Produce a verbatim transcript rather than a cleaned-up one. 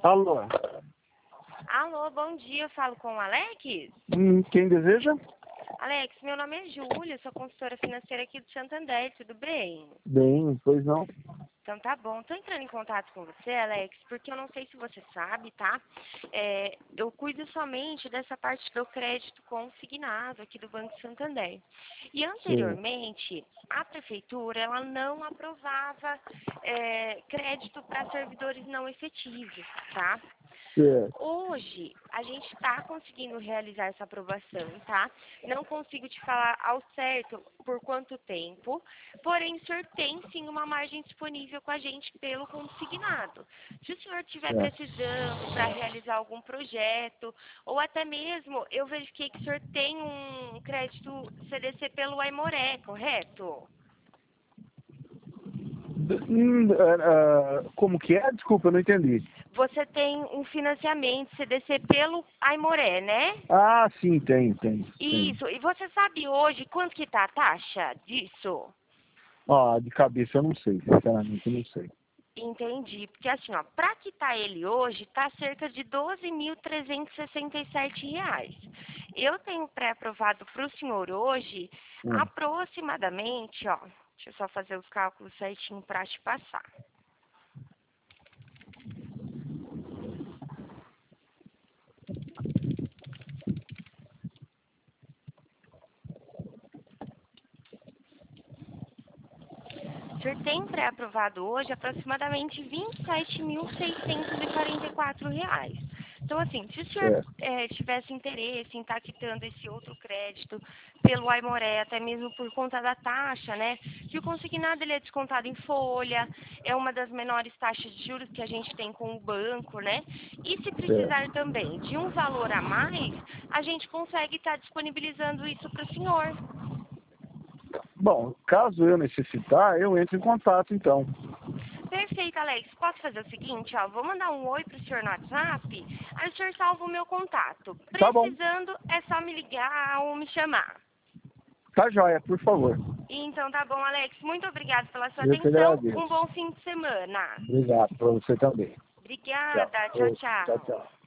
Alô? Alô, bom dia, eu falo com o Alex? Hum, quem deseja? Alex, meu nome é Júlia, sou consultora financeira aqui do Santander, tudo bem? Bem, pois não. Então tá bom, tô entrando em contato com você, Alex, porque eu não sei se você sabe, tá? É, eu cuido somente dessa parte do crédito consignado aqui do Banco Santander. E Sim. anteriormente, a prefeitura, ela não aprovava é, crédito para servidores não efetivos, tá? Certo. Hoje, a gente está conseguindo realizar essa aprovação, tá? Não consigo te falar ao certo por quanto tempo, porém, o senhor tem sim uma margem disponível com a gente pelo consignado. Se o senhor estiver Certo. precisando para realizar algum projeto, ou até mesmo, eu verifiquei que o senhor tem um crédito C D C pelo Aimoré, correto? D- hum, ah, ah, como que é? Desculpa, eu não entendi. Você tem um financiamento C D C pelo Aimoré, né? Ah, sim, tem, tem, tem. Isso. E você sabe hoje quanto que tá a taxa disso? Ah, de cabeça eu não sei, sinceramente eu não sei. Entendi. Porque assim, ó, para quitar ele hoje, tá cerca de doze mil trezentos e sessenta e sete reais. Eu tenho pré-aprovado para o senhor hoje, Hum. aproximadamente, ó, deixa eu só fazer os cálculos certinho para te passar. O senhor tem pré-aprovado hoje aproximadamente vinte e sete mil seiscentos e quarenta e quatro reais. Então, assim, se o senhor Certo. eh, tivesse interesse em estar quitando esse outro crédito pelo Aimoré, até mesmo por conta da taxa, né? Que o consignado ele é descontado em folha, é uma das menores taxas de juros que a gente tem com o banco, né? E se Certo. precisar também de um valor a mais, a gente consegue estar disponibilizando isso para o senhor. Bom, caso eu necessitar, eu entro em contato então. Perfeito, Alex. Posso fazer o seguinte, ó, vou mandar um oi pro senhor no WhatsApp, aí o senhor salva o meu contato. Tá bom. Precisando, é só me ligar ou me chamar. Tá joia, por favor. Então tá bom, Alex. Muito obrigada pela sua Eu que atenção. Um agradeço. bom fim de semana. Obrigado para você também. Tchau. Obrigada. Tchau, Ô, tchau, tchau. tchau.